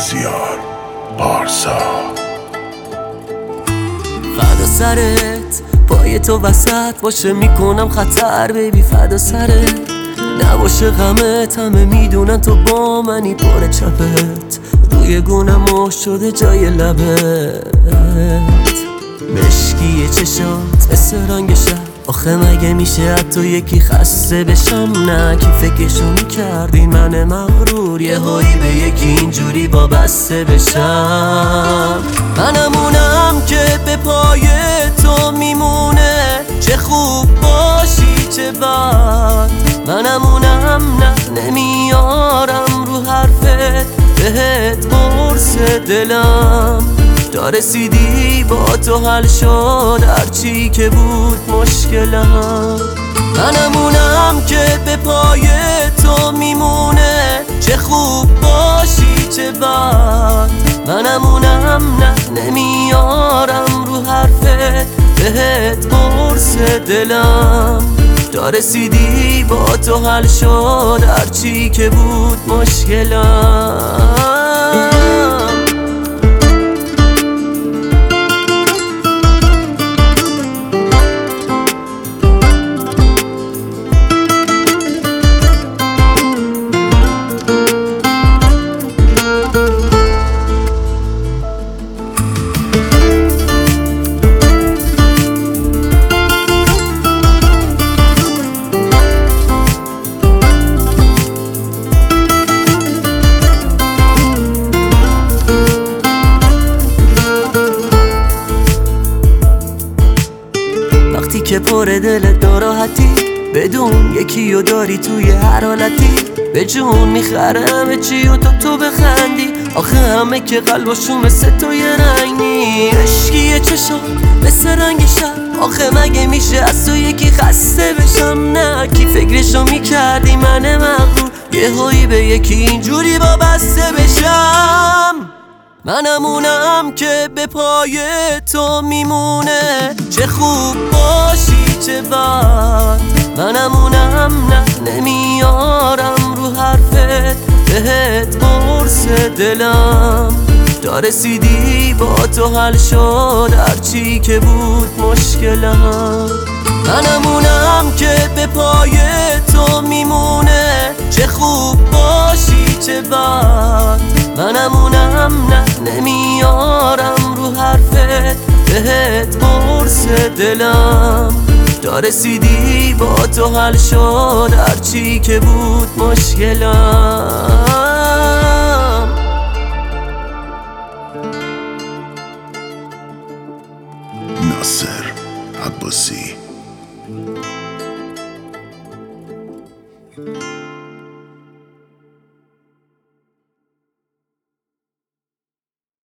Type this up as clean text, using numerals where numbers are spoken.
مازیار پارسا. فدا سرت پای تو وسط باشه میکنم خطر بیبی، فدا سرت نباشه غمت، همه میدونن تو با منی، پر چپت روی گونم شده جای لبت، مشکی چشات مثل رنگ شب. آخه مگه میشه حتی یکی خسته بشم؟ نه کی فکرشو میکردی من مغرور یه هایی به یکی اینجوری وابسته بشم؟ منمونم که به پای تو میمونه، چه خوب باشی چه بد. منمونم نه نمیارم رو حرفت، بهت قرص دلم تا رسیدی با تو حل شد هرچی که بود مشکلم. منمونم که به پای تو میمونه، چه خوب باشی چه بد. منمونم نه نمیارم رو حرفت، بهت قرص دلم تا رسیدی با تو حل شد هرچی که بود مشکلم. وقتی که پر دلت ناراحتی، بدون یکی رو داری توی هر حالتی، به جون میخره همه چی و تو بخندی. آخه همه که قلباشون مثل تو یه رنگ نی، عشقی چشم مثل رنگ شب. آخه مگه میشه از تو یکی خسته بشم؟ نه کی فکرشو میکردی من مغرور یه هایی به یکی اینجوری وابسته بشم؟ منمونم که به پای تو میمونه، چه خوب باشی چه بد. منمونم نه نمیارم رو حرفت، بهت قرص دلم تا رسیدی با تو حل شد هرچی که بود مشکلم. منمونم که به پای تو میمونه، چه خوب باشی چه بد. منمونم نه نمیارم رو حرفت، بهت قرص دلم تا رسیدی با تو حل شد هرچی که بود مشکلم. ناصر عباسی.